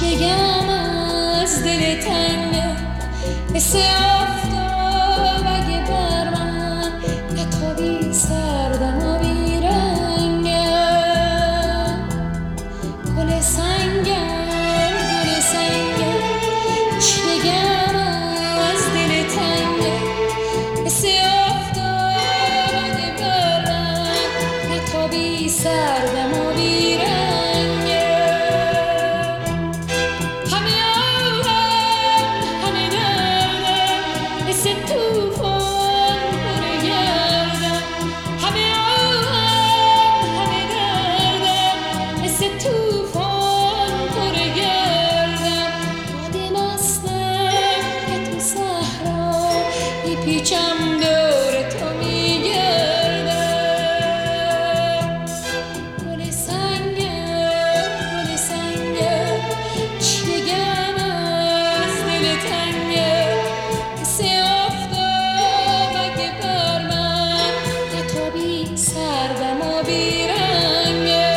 بگم از دل تنگم مثل آفتاب اگه بر من نتابی سردم و بیرنگم گل سنگم گل سنگم چی بگم از دل تنگم مثل آفتاب اگه بر من نتابی سردم و بیرنگم پیچم دور تو میگردم گل سنگم چی بگم از دل تنگم مثل آفتاب اگه بر من نتابی سردم و بیرنگم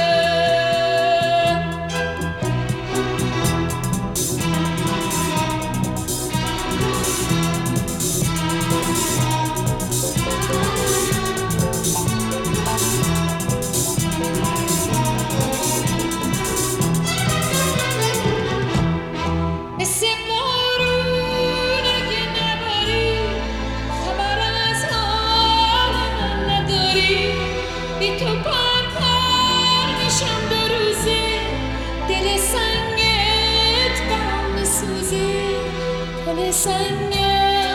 مثل بارون اگه نباری خبر از حال من نداری بی تو پر پر میشم دو روزه دل سنگت برام میسوزه گل سنگم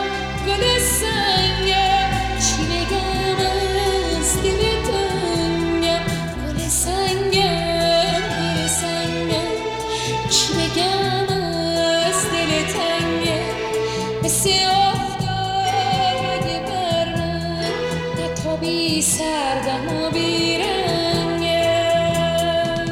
چی بگم از دل تنگم گل سنگم چی بگم مثل آفتاب اگه بر من نتابی سردم و بیرنگم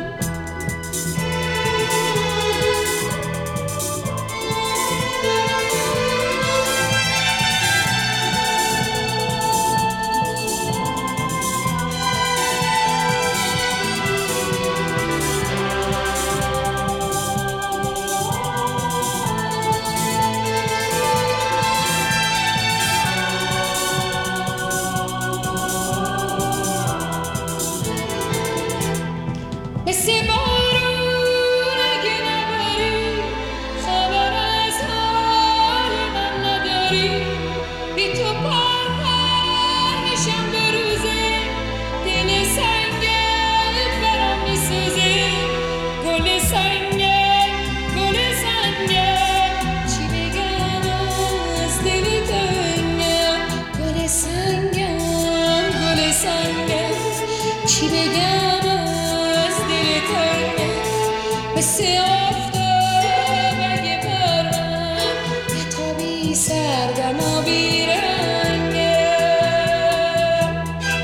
مثل بارون اگه نباری خبر از حال من نداری بی تو پر پر میشم دو روزه دل سنگت برام میسوزه گل سنگم چی بگم از دل تنگم گل سنگم چی بگم مثل آفتاب اگه بر من نتابی سردم و بیرنگم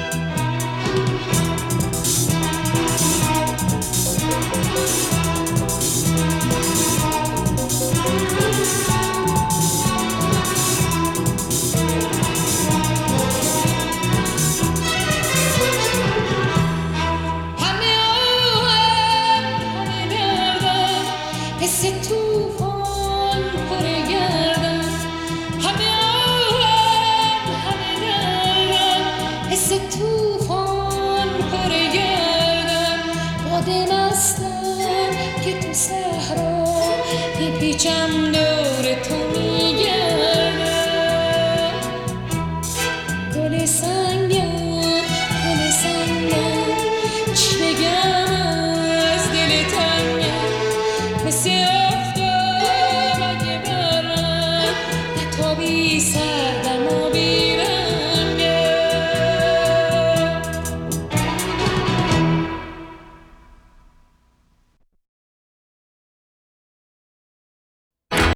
مثل توفان پر گردم همه دردم مثل توفان پر گردم باد مستم که تو صحرا میپیچم دور تو